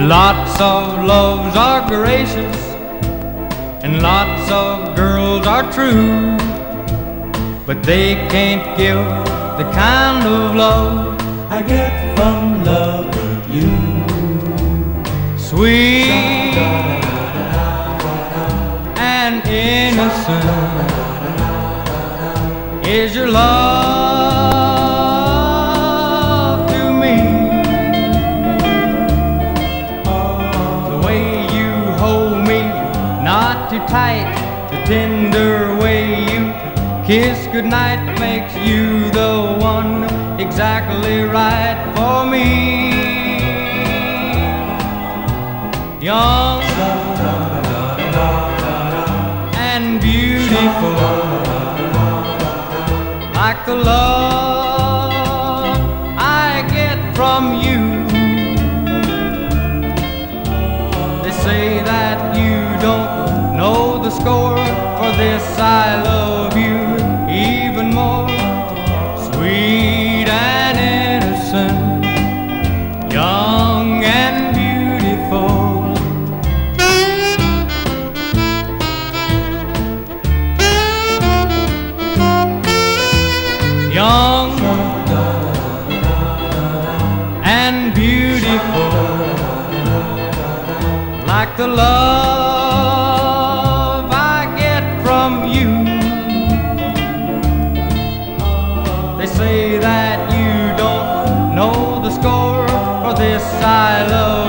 Lots of loves are gracious, and lots of girls are true, but they can't give the kind of love I get from loving you. Sweet and innocent is your love to me. The way you hold me, not too tight, the tender way you kiss goodnight makes you the one exactly right for me. Young and beautiful, like the love I get from you. They say that you don't know the score, for this I love you even more. Sweet and innocent, young and beautiful. Young and beautiful, like the love I get from you. They say that you don't know the score, for this I love